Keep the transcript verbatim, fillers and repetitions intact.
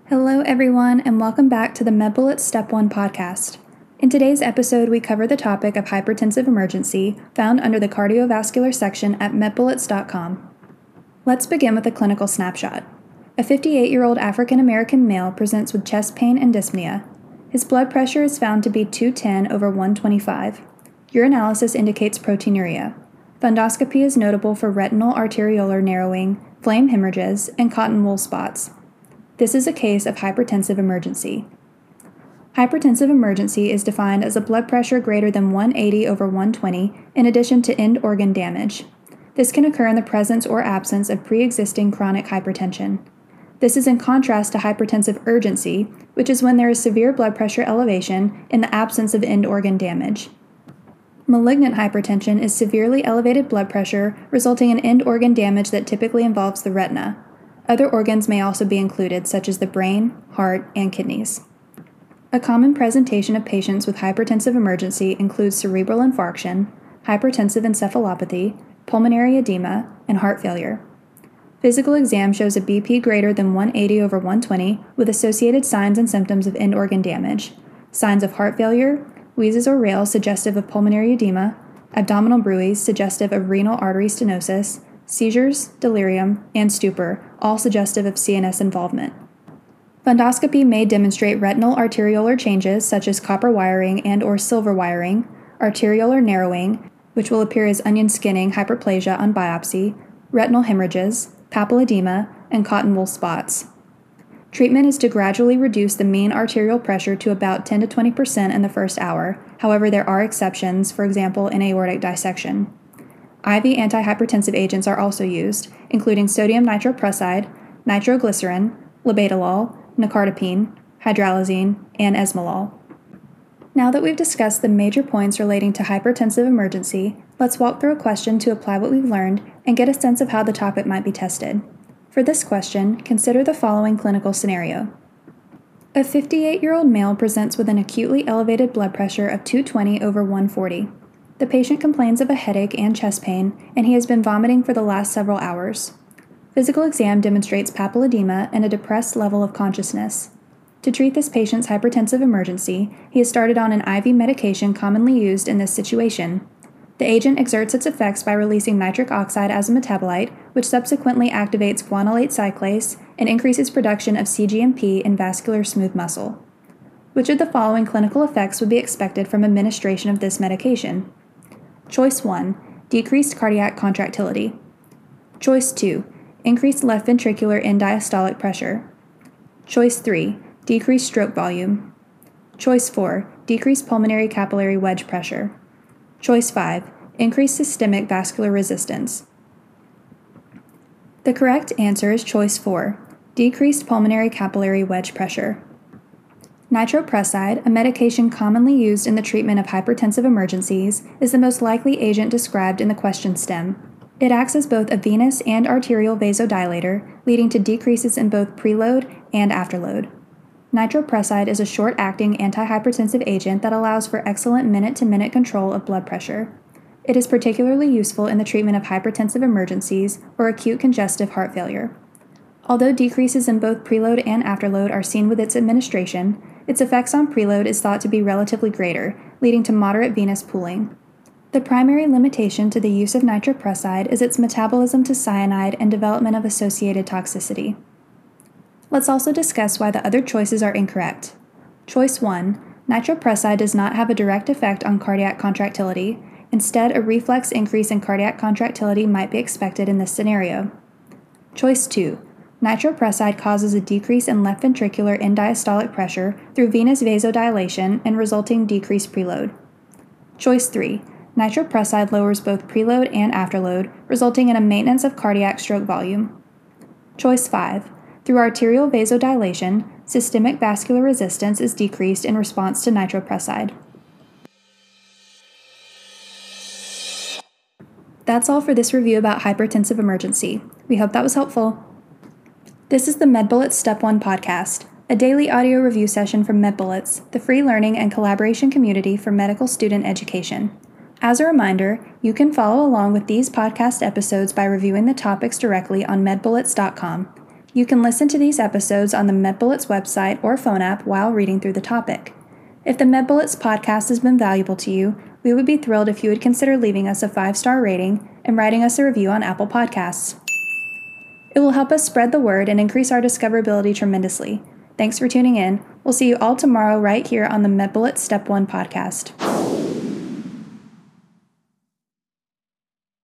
Hello everyone, and welcome back to the MedBullets Step one podcast. In today's episode, we cover the topic of hypertensive emergency, found under the cardiovascular section at med bullets dot com. Let's begin with a clinical snapshot. A fifty-eight-year-old African-American male presents with chest pain and dyspnea. His blood pressure is found to be two ten over one twenty-five. Urinalysis indicates proteinuria. Fundoscopy is notable for retinal arteriolar narrowing, flame hemorrhages, and cotton wool spots. This is a case of hypertensive emergency. Hypertensive emergency is defined as a blood pressure greater than one eighty over one twenty in addition to end organ damage. This can occur in the presence or absence of pre-existing chronic hypertension. This is in contrast to hypertensive urgency, which is when there is severe blood pressure elevation in the absence of end organ damage. Malignant hypertension is severely elevated blood pressure resulting in end organ damage that typically involves the retina. Other organs may also be included, such as the brain, heart, and kidneys. A common presentation of patients with hypertensive emergency includes cerebral infarction, hypertensive encephalopathy, pulmonary edema, and heart failure. Physical exam shows a B P greater than one eighty over one twenty with associated signs and symptoms of end organ damage, signs of heart failure, wheezes or rales suggestive of pulmonary edema, abdominal bruits suggestive of renal artery stenosis, seizures, delirium, and stupor, all suggestive of C N S involvement. Fundoscopy may demonstrate retinal arteriolar changes such as copper wiring and or silver wiring, arteriolar narrowing, which will appear as onion skinning hyperplasia on biopsy, retinal hemorrhages, papilledema, and cotton wool spots. Treatment is to gradually reduce the mean arterial pressure to about ten to twenty percent in the first hour. However, there are exceptions, for example, in aortic dissection. I V antihypertensive agents are also used, including sodium nitroprusside, nitroglycerin, labetalol, nicardipine, hydralazine, and esmolol. Now that we've discussed the major points relating to hypertensive emergency, let's walk through a question to apply what we've learned and get a sense of how the topic might be tested. For this question, consider the following clinical scenario. A fifty-eight-year-old male presents with an acutely elevated blood pressure of two twenty over one forty. The patient complains of a headache and chest pain, and he has been vomiting for the last several hours. Physical exam demonstrates papilledema and a depressed level of consciousness. To treat this patient's hypertensive emergency, he is started on an I V medication commonly used in this situation. The agent exerts its effects by releasing nitric oxide as a metabolite, which subsequently activates guanylate cyclase and increases production of C G M P in vascular smooth muscle. Which of the following clinical effects would be expected from administration of this medication? Choice one, decreased cardiac contractility. Choice two, increased left ventricular end diastolic pressure. Choice three, decreased stroke volume. Choice four, decreased pulmonary capillary wedge pressure. Choice five, increased systemic vascular resistance. The correct answer is choice four, decreased pulmonary capillary wedge pressure. Nitroprusside, a medication commonly used in the treatment of hypertensive emergencies, is the most likely agent described in the question stem. It acts as both a venous and arterial vasodilator, leading to decreases in both preload and afterload. Nitroprusside is a short-acting antihypertensive agent that allows for excellent minute-to-minute control of blood pressure. It is particularly useful in the treatment of hypertensive emergencies or acute congestive heart failure. Although decreases in both preload and afterload are seen with its administration, its effects on preload is thought to be relatively greater, leading to moderate venous pooling. The primary limitation to the use of nitroprusside is its metabolism to cyanide and development of associated toxicity. Let's also discuss why the other choices are incorrect. Choice one, nitroprusside does not have a direct effect on cardiac contractility. Instead, a reflex increase in cardiac contractility might be expected in this scenario. Choice two, nitroprusside causes a decrease in left ventricular end diastolic pressure through venous vasodilation and resulting decreased preload. Choice three, nitroprusside lowers both preload and afterload, resulting in a maintenance of cardiac stroke volume. Choice five, through arterial vasodilation, systemic vascular resistance is decreased in response to nitroprusside. That's all for this review about hypertensive emergency. We hope that was helpful. This is the MedBullets Step one podcast, a daily audio review session from MedBullets, the free learning and collaboration community for medical student education. As a reminder, you can follow along with these podcast episodes by reviewing the topics directly on med bullets dot com. You can listen to these episodes on the MedBullets website or phone app while reading through the topic. If the MedBullets podcast has been valuable to you, we would be thrilled if you would consider leaving us a five-star rating and writing us a review on Apple Podcasts. It will help us spread the word and increase our discoverability tremendously. Thanks for tuning in. We'll see you all tomorrow right here on the MedBullets Step one podcast.